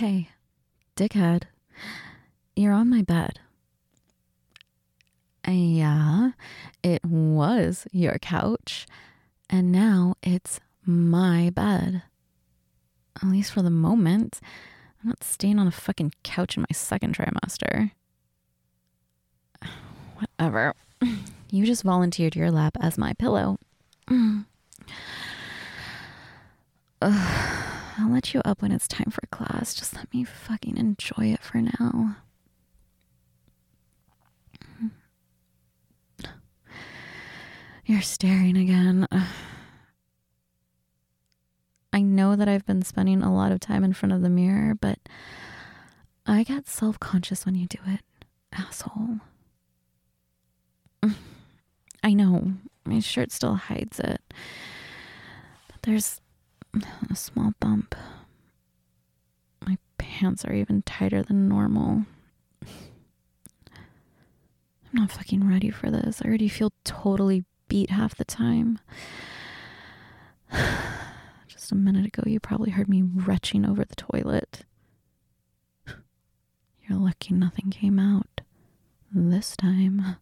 Hey, dickhead, you're on my bed. Yeah, it was your couch, and now it's my bed. At least for the moment. I'm not staying on a fucking couch in my second trimester. Whatever. You just volunteered your lap as my pillow. I'll let you up when it's time for class. Just let me fucking enjoy it for now. You're staring again. I know that I've been spending a lot of time in front of the mirror, but I get self-conscious when you do it, asshole. I know, my shirt still hides it, but there's a small bump. My pants are even tighter than normal. I'm not fucking ready for this. I already feel totally beat half the time. Just a minute ago, you probably heard me retching over the toilet. You're lucky nothing came out this time.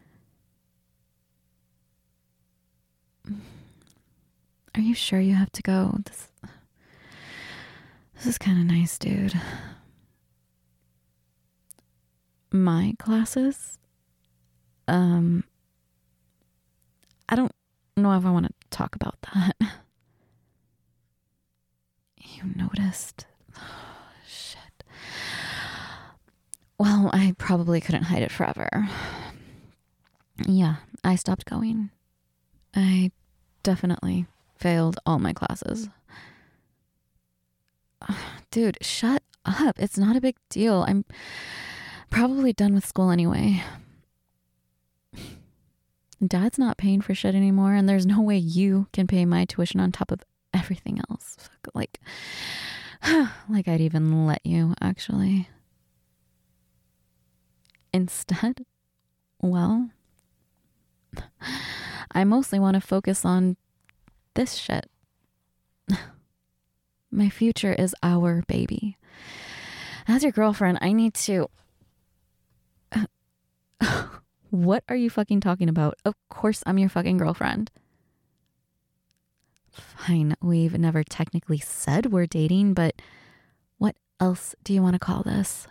Are you sure you have to go? This is kind of nice, dude. My classes? I don't know if I want to talk about that. You noticed? Oh, shit. Well, I probably couldn't hide it forever. Yeah, I stopped going. I definitely failed all my classes. Dude, shut up. It's not a big deal. I'm probably done with school anyway. Dad's not paying for shit anymore, and there's no way you can pay my tuition on top of everything else. Like I'd even let you, actually. Instead, well, I mostly want to focus on this shit. My future is our baby. As your girlfriend, I need to... What are you fucking talking about? Of course I'm your fucking girlfriend. Fine, we've never technically said we're dating, but what else do you want to call this?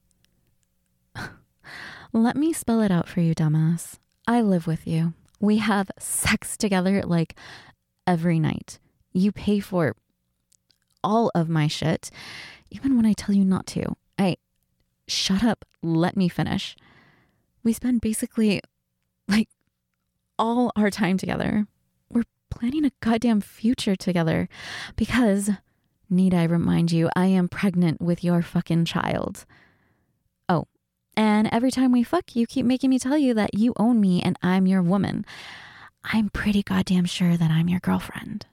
Let me spell it out for you, dumbass. I live with you. We have sex together like every night. You pay for all of my shit, even when I tell you not to. Shut up. Let me finish. We spend basically like all our time together. We're planning a goddamn future together because, need I remind you, I am pregnant with your fucking child. Oh, and every time we fuck, you keep making me tell you that you own me and I'm your woman. I'm pretty goddamn sure that I'm your girlfriend.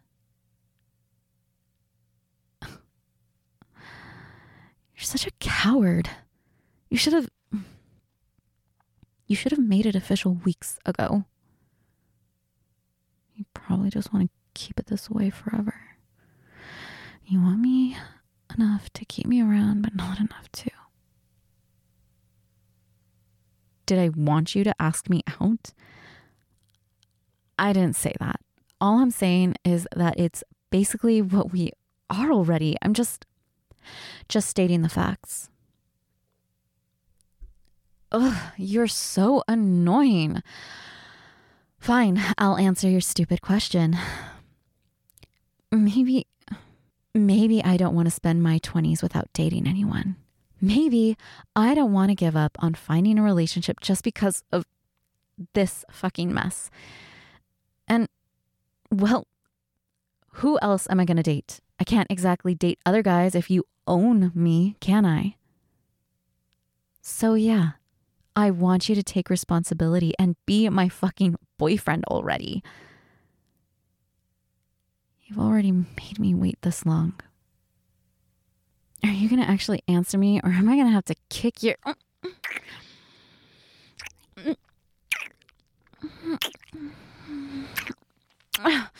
You're such a coward. You should have made it official weeks ago. You probably just want to keep it this way forever. You want me enough to keep me around, but not enough to. Did I want you to ask me out? I didn't say that. All I'm saying is that it's basically what we are already. I'm just stating the facts. Ugh, you're so annoying. Fine, I'll answer your stupid question. Maybe I don't want to spend my 20s without dating anyone. Maybe I don't want to give up on finding a relationship just because of this fucking mess. And, well, who else am I going to date? I can't exactly date other guys if you own me, can I? So yeah, I want you to take responsibility and be my fucking boyfriend already. You've already made me wait this long. Are you going to actually answer me, or am I going to have to kick your...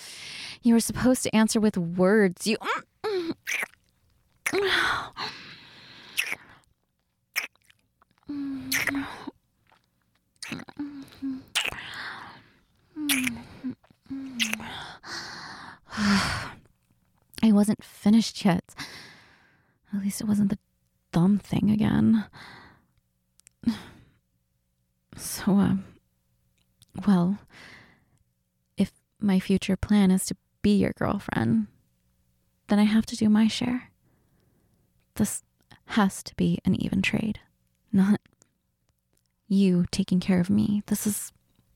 You were supposed to answer with words. wasn't finished yet. At least it wasn't the thumb thing again. So, well, if my future plan is to be your girlfriend, then I have to do my share. This has to be an even trade, not you taking care of me. This is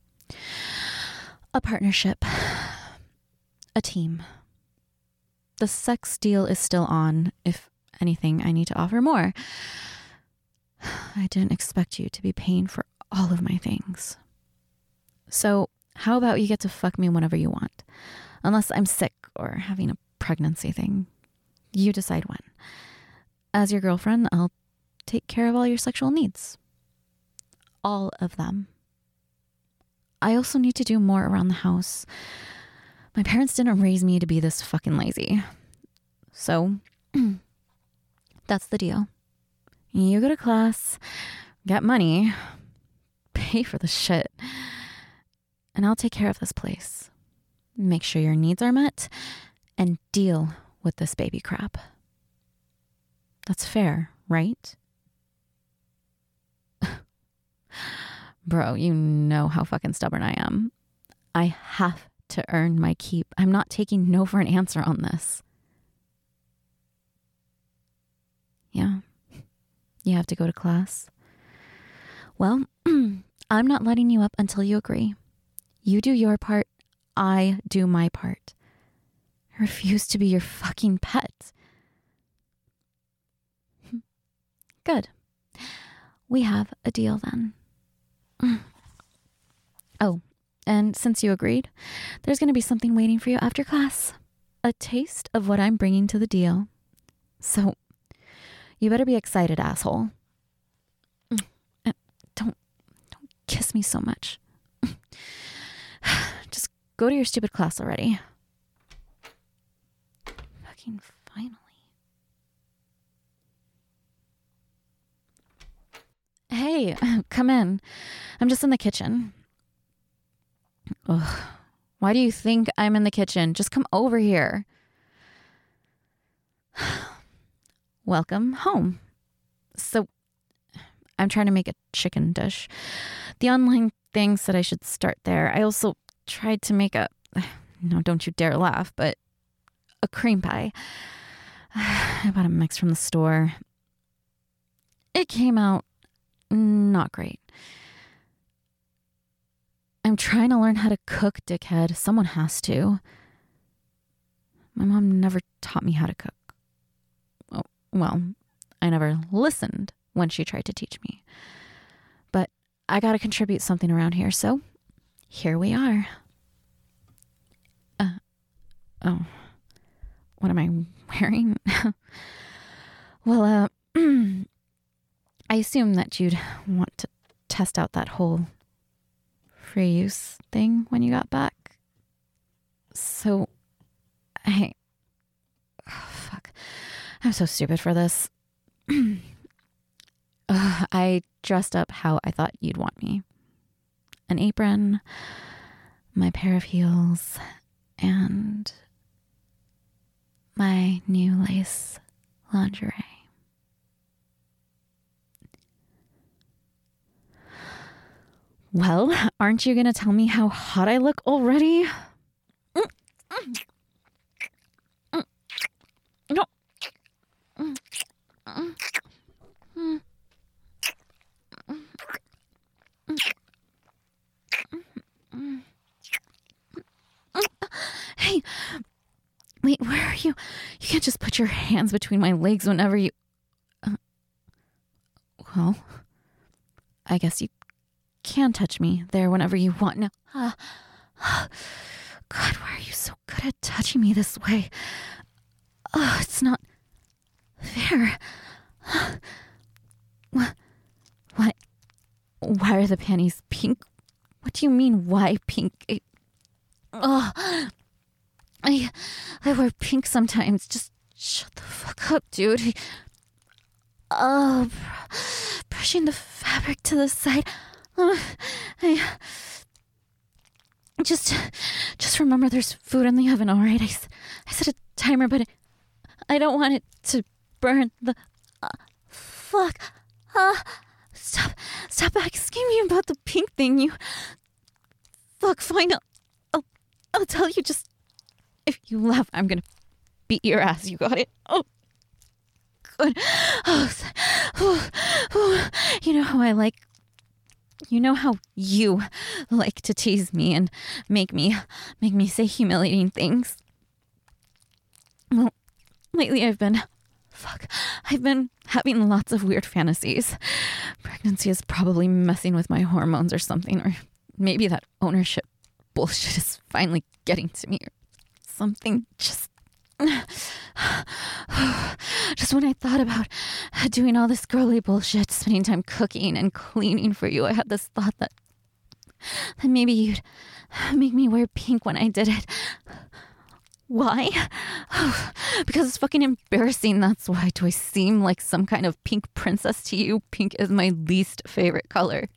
a partnership, a team. The sex deal is still on. If anything, I need to offer more. I didn't expect you to be paying for all of my things. So how about you get to fuck me whenever you want? Unless I'm sick or having a pregnancy thing. You decide when. As your girlfriend, I'll take care of all your sexual needs. All of them. I also need to do more around the house. My parents didn't raise me to be this fucking lazy. So, that's the deal. You go to class, get money, pay for the shit, and I'll take care of this place. Make sure your needs are met, and deal with this baby crap. That's fair, right? Bro, you know how fucking stubborn I am. I have to earn my keep. I'm not taking no for an answer on this. Yeah. You have to go to class. Well, I'm not letting you up until you agree. You do your part. I do my part. I refuse to be your fucking pet. Good. We have a deal then. Oh, and since you agreed, there's going to be something waiting for you after class. A taste of what I'm bringing to the deal. So, you better be excited, asshole. Don't kiss me so much. Just go to your stupid class already. Fucking finally. Hey, come in. I'm just in the kitchen. Ugh. Why do you think I'm in the kitchen? Just come over here. Welcome home. So, I'm trying to make a chicken dish. The online thing said I should start there. I also tried to make no, don't you dare laugh, but a cream pie. I bought a mix from the store. It came out not great. I'm trying to learn how to cook, dickhead. Someone has to. My mom never taught me how to cook. Oh, well, I never listened when she tried to teach me. But I gotta contribute something around here, so here we are. Oh, what am I wearing? Well, I assume that you'd want to test out that whole free use thing when you got back. So, oh, fuck. I'm so stupid for this. I dressed up how I thought you'd want me. An apron, my pair of heels, and my new lace lingerie. Well, aren't you going to tell me how hot I look already? Hey, wait, where are you? You can't just put your hands between my legs whenever you... Well, I guess you can touch me there whenever you want. Now, God, why are you so good at touching me this way? It's not fair. What? Why are the panties pink? What do you mean, why pink? I wear pink sometimes. Just shut the fuck up, dude. Brushing the fabric to the side. I just remember there's food in the oven, all right? I set a timer, but I don't want it to burn the... fuck. Stop asking me about the pink thing, you... Fuck, fine, I'll tell you, just... If you laugh, I'm gonna beat your ass, you got it? Oh, good. You know how I like... You know how you like to tease me and make me say humiliating things? Well, lately I've been having lots of weird fantasies. Pregnancy is probably messing with my hormones or something, or maybe that ownership bullshit is finally getting to me or something. Just when I thought about doing all this girly bullshit, spending time cooking and cleaning for you, I had this thought that maybe you'd make me wear pink when I did it. Why? Because it's fucking embarrassing. That's why. Do I seem like some kind of pink princess to you? Pink is my least favorite color.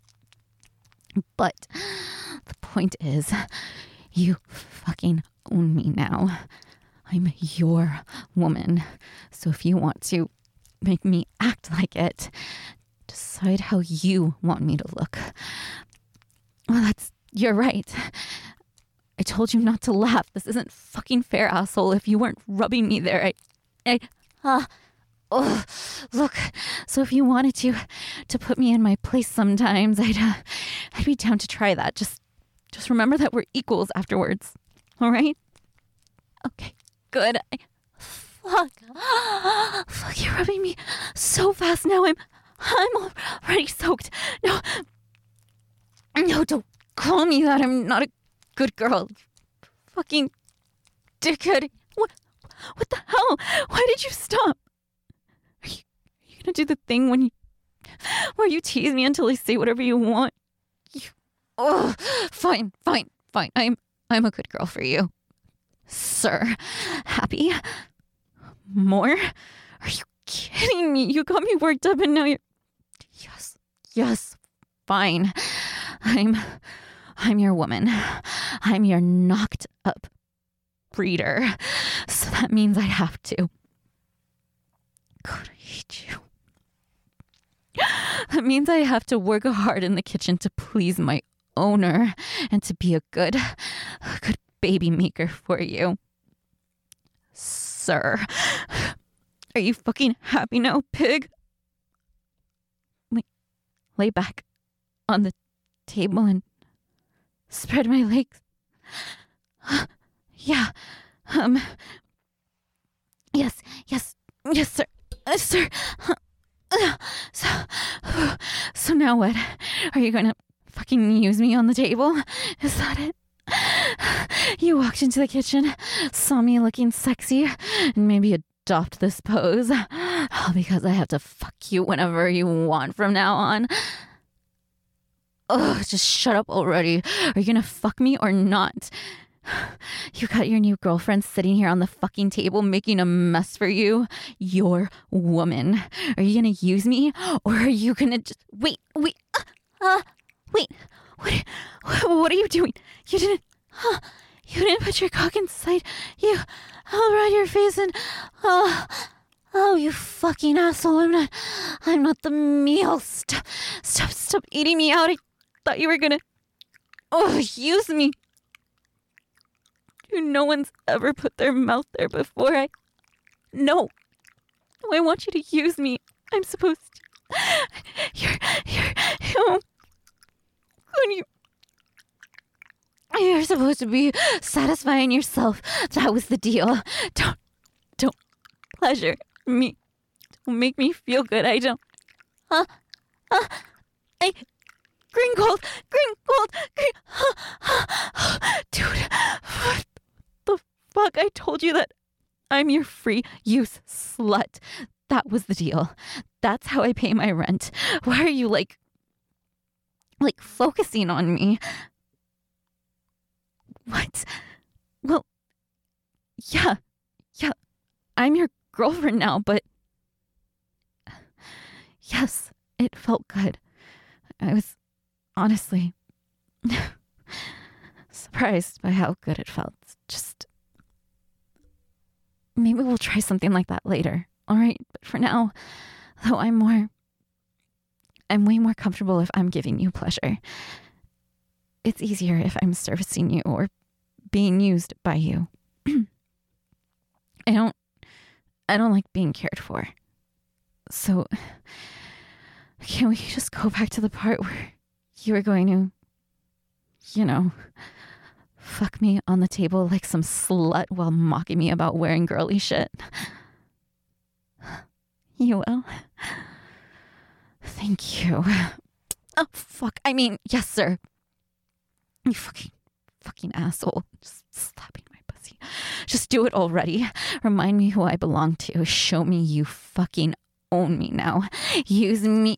But the point is, you fucking own me now. I'm your woman. So if you want to make me act like it, decide how you want me to look. Well, you're right. I told you not to laugh. This isn't fucking fair, asshole. If you weren't rubbing me there, look. So if you wanted to put me in my place sometimes, I'd be down to try that. Just remember that we're equals afterwards. All right? Okay, good. Fuck, you're rubbing me so fast now. I'm already soaked. No, don't call me that. I'm not a good girl. Fucking dickhead. What the hell? Why did you stop? Are you gonna do the thing where you tease me until I say whatever you want? Fine. I'm a good girl for you. Sir. Happy? More? Are you kidding me? You got me worked up and now you're... Yes, fine. I'm your woman. I'm your knocked up breeder. So that means I have to. God, I hate you. That means I have to work hard in the kitchen to please my owner and to be a good baby maker for you. Sir. Are you fucking happy now, pig? Lay back on the table and spread my legs. Yeah. Yes, sir. Sir. So now what? Are you gonna fucking use me on the table? Is that it? You walked into the kitchen, saw me looking sexy, and maybe adopt this pose. All because I have to fuck you whenever you want from now on. Ugh, just shut up already. Are you gonna fuck me or not? You got your new girlfriend sitting here on the fucking table making a mess for you. Your woman. Are you gonna use me or are you gonna just... Wait. Wait. What are you doing? You didn't put your cock inside. You all around your face and... Oh, you fucking asshole. I'm not the meal. Stop eating me out. I thought you were gonna... use me. No one's ever put their mouth there before. No, I want you to use me. I'm supposed to. You're supposed to be satisfying yourself. That was the deal. Don't pleasure me. Don't make me feel good. I don't. Green gold. Dude, what the fuck? I told you that I'm your free use slut. That was the deal. That's how I pay my rent. Why are you like focusing on me? What? Well, yeah. I'm your girlfriend now, but yes, it felt good. I was honestly surprised by how good it felt. Just maybe we'll try something like that later. All right. But for now, though, I'm way more comfortable if I'm giving you pleasure. It's easier if I'm servicing you or being used by you. I don't like being cared for. So can we just go back to the part where you were going to, fuck me on the table like some slut while mocking me about wearing girly shit? You will? Thank you. Oh, fuck. I mean, yes, sir. You fucking asshole. Just slapping my pussy. Just do it already. Remind me who I belong to. Show me you fucking own me now. Use me.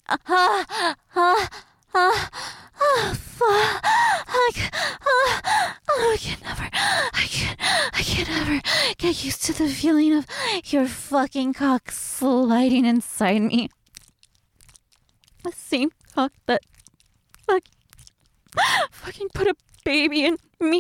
I can never get used to the feeling of your fucking cock sliding inside me. The same cock that fucking put a baby in me.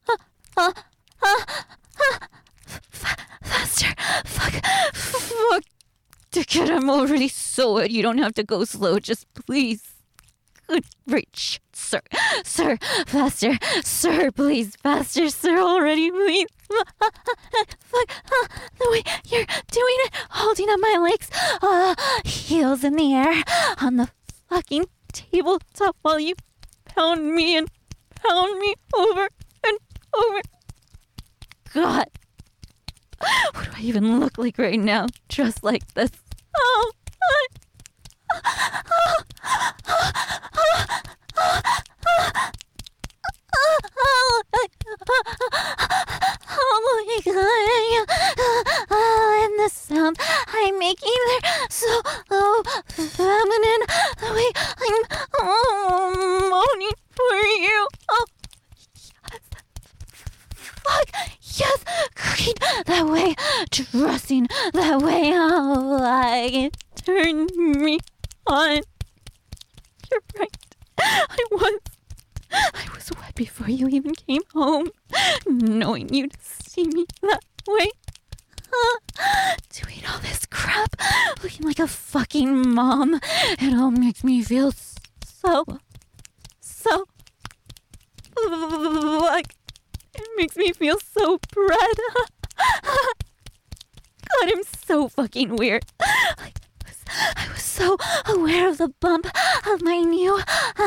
Faster. Fuck. Dickhead, I'm already so good. You don't have to go slow. Just please. Good reach, sir. Sir, faster. Sir, please, faster, sir, already, please. Fuck, the way you're doing it, holding up my legs, heels in the air, on the fucking tabletop while you pound me over and over. God, what do I even look like right now, dressed like this? Oh, oh my God. And the sound I'm making, they're so feminine. The way I'm moaning for you. Oh, yes. Fuck, yes. Cooking that way, dressing that way. Oh, like it turned me on. You're right. I was wet before you even came home, knowing you'd see me that way. Doing all this crap, looking like a fucking mom. It all makes me feel so like it makes me feel so bad. God, I'm so fucking weird. I was so aware of the bump of my new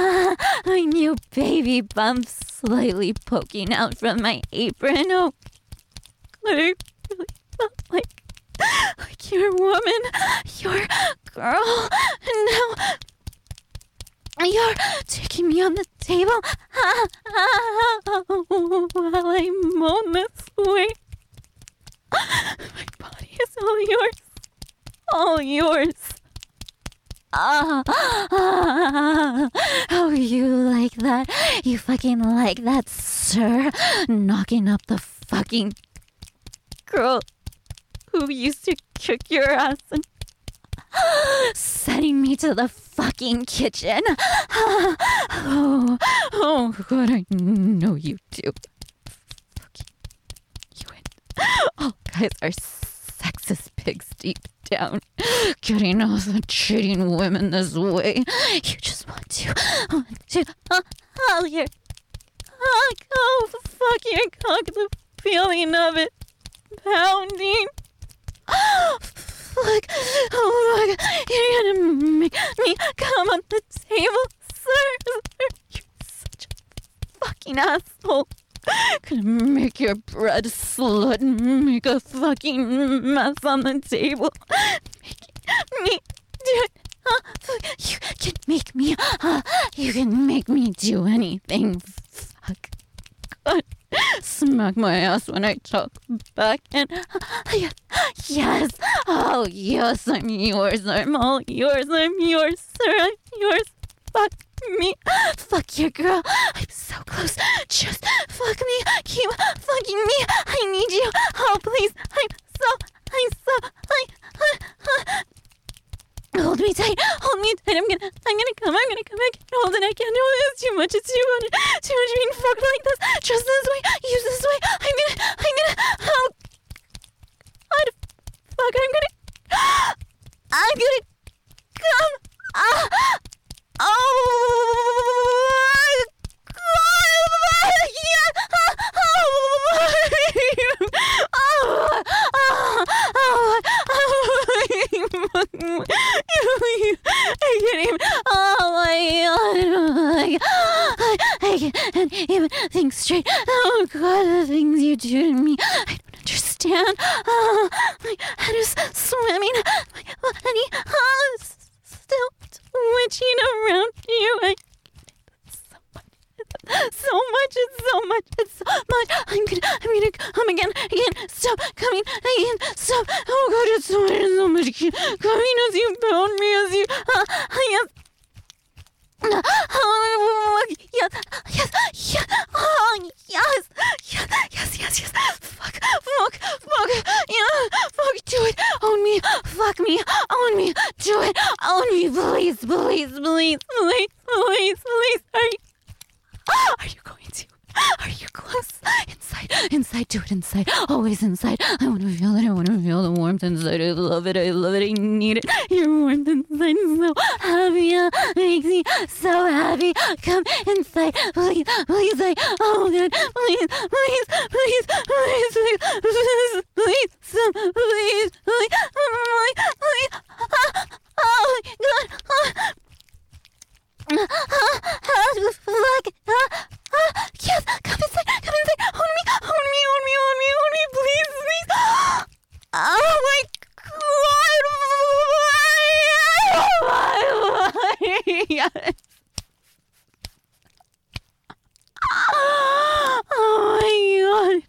baby bump slightly poking out from my apron. Oh, God, I really felt like you're a woman, you're a girl, and now you're taking me on the table while I moan this way. My body is all yours. All yours. Oh, you like that? You fucking like that, sir? Knocking up the fucking girl who used to kick your ass and sending me to the fucking kitchen. Oh, God, I know you do. Fucking you and all guys are sexist pigs deep down, getting off and treating women this way. You just want to oh, your cock, oh, fuck your cock, the feeling of it pounding. Fuck, oh my God, you're gonna make me come on the table, sir. You're such a fucking asshole. Gonna make your bread slut make a fucking mess on the table. Making me do it. You can make me do anything. Fuck. God. Smack my ass when I talk back and yes. Oh yes, I'm yours. I'm all yours. I'm yours, sir. I'm yours. Fuck me. Fuck your girl. I'm so close. Just fuck me. Keep fucking me. I need you. Oh, please. Hold me tight. Hold me tight. I'm gonna come. I can't hold it. I can't hold it. It's too much. It's too much being fucked like this. Just this way. Use this way. I'm gonna, oh, God, fuck, I'm gonna come. Oh I can't even. Oh my god! I can't even think straight. Oh god, the things you do to me, I don't understand. My head is swimming. My body still twitching around you. It's so much. I'm gonna come again. Stop coming again. Stop. Oh god, it's so much coming as you pound me, as you, yes. Oh, yes. Oh, yes. Fuck. Yeah, fuck, do it. Own me. Fuck me. Own me. Do it. Own me, please. Are you going to? Are you close? Inside, do it inside. Always inside. I want to feel it. I want to feel the warmth inside. I love it. I need it. Your warmth inside is so happy. Makes me so happy. Come inside. Please. Oh God. Please. Oh God. Yes, come inside. Own me, please. Oh my god. Yes. Oh my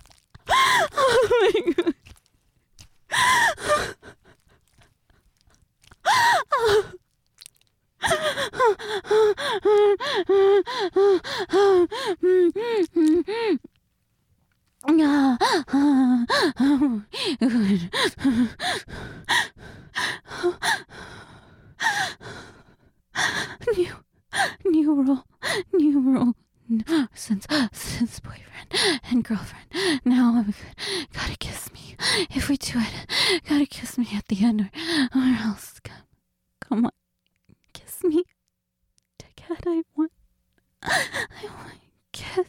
god. New rule. Since boyfriend and girlfriend. Now I'm good. Gotta kiss me. If we do it, gotta kiss me at the end, or else come on, kiss me. Dad, I want kiss.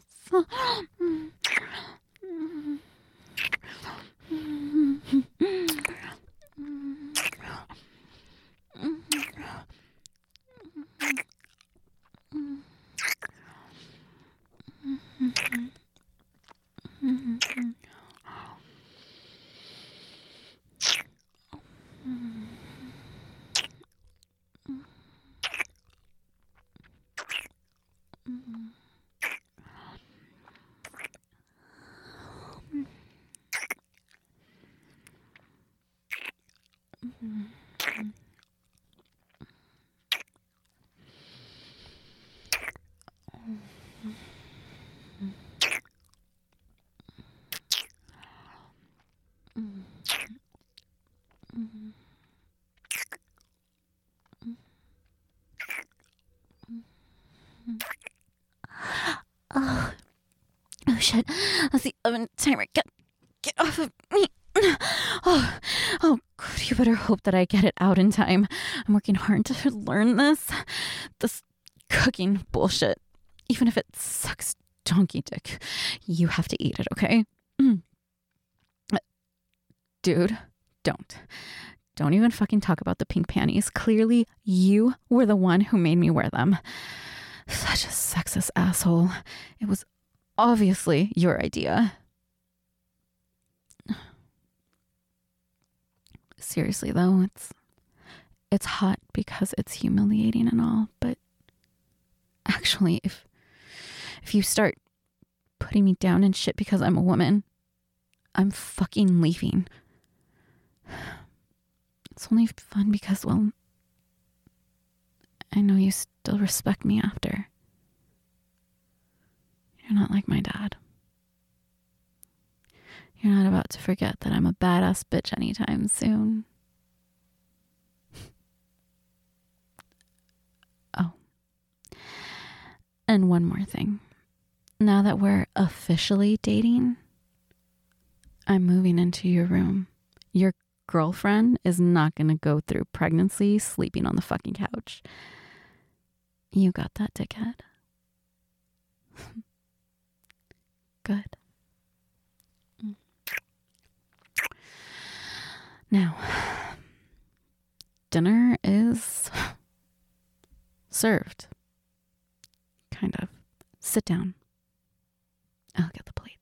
Oh shit, that's the oven timer. Get off of me. Oh god, you better hope that I get it out in time. I'm working hard to learn this cooking bullshit. Even if it sucks donkey dick, you have to eat it, okay? Dude, don't even fucking talk about the pink panties. Clearly you were the one who made me wear them. Such a sexist asshole. It was obviously your idea. Seriously though, it's hot because it's humiliating and all, but actually if you start putting me down and shit because I'm a woman, I'm fucking leaving. It's only fun because, well, I know you still respect me after. You're not like my dad. You're not about to forget that I'm a badass bitch anytime soon. Oh. And one more thing. Now that we're officially dating, I'm moving into your room. Your girlfriend is not going to go through pregnancy sleeping on the fucking couch. You got that, dickhead? Good. Now, dinner is served. Kind of. Sit down. I'll get the plates.